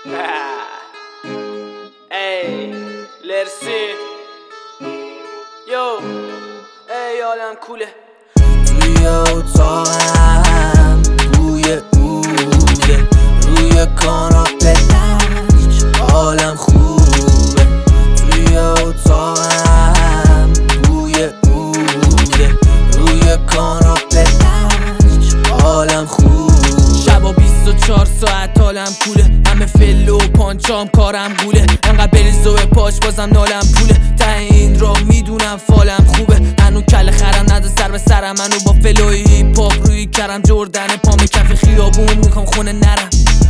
ای لرسی یو ای عالم کوله توی اتاقم روی اوده روی کاناپه حالم خوبه توی اتاقم روی اوده روی کاناپه حالم خوبه شبا 24 ساعت حالم کوله همه فلو و پانچام کارم گوله انقدر بریز و پاش بازم نالم پوله ته این را میدونم فالم خوبه هنو کل خرم نده سر به سرم منو با فلوی هیپ هاپ روی کرم جردن پام کف خیابون میخوام خونه نرم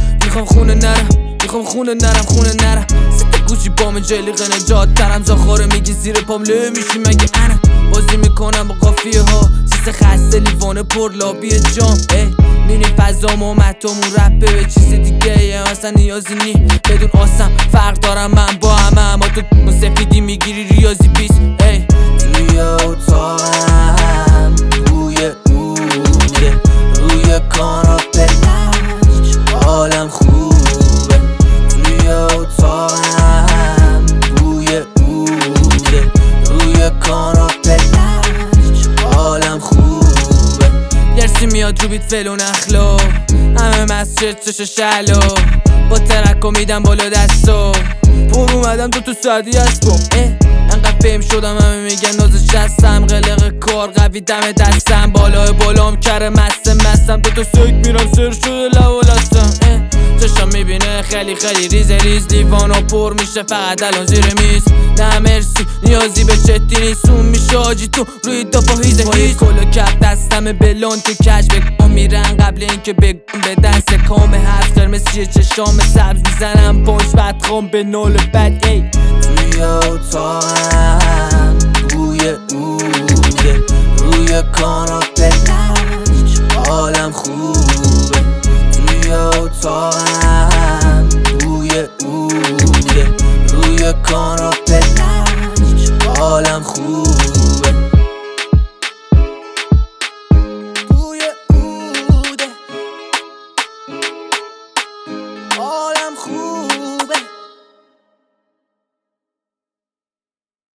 خونه نرم ست گوچی پام جلیق نجات ترم زاخاره میگی زیر پام له میشی مگه انا بازی میکنم با قافیه ها سیس خسته لیوانه پر لابی جام میریم فضا مومتامون رپه به چیز دیگه اصلا نیازی نی بدون آسم فرق دارم من با همه اما تو سفیدی میگیری ریاضی بیس توی اتاقم روی اوده روی کاناپه حالم خوبه توی اتاقم روی اوده روی کاناپه حالم خوبه لرسی میاد رو بیت فلون اخلاق همه مسجد چش شلو با ترکو میدم بالا دستو پر اومدم تو سعدی هستم انقدر فهم شدم همه میگن نازش دستم قلق کار قوی دم دستم بالام کره مستم تو سک میرم سر شده لو لستم چشم میبینه خیلی ریز لیوانا پر میشه فقط الان زیر میز نه مرسی نیازی به چتی نیست اون میشه آجی تو روی دافا هیزه کلو کپ دستم بلون تو کش بگم میرن قبل اینکه بگم بدن سکام هست قرمزیه چشام سبز میزنم پاش بدخوام به نول بد توی اتاقم روی اوده روی کاناپه حالم خوبه توی اتاقم روی اوده روی کاناپه حالم خوبه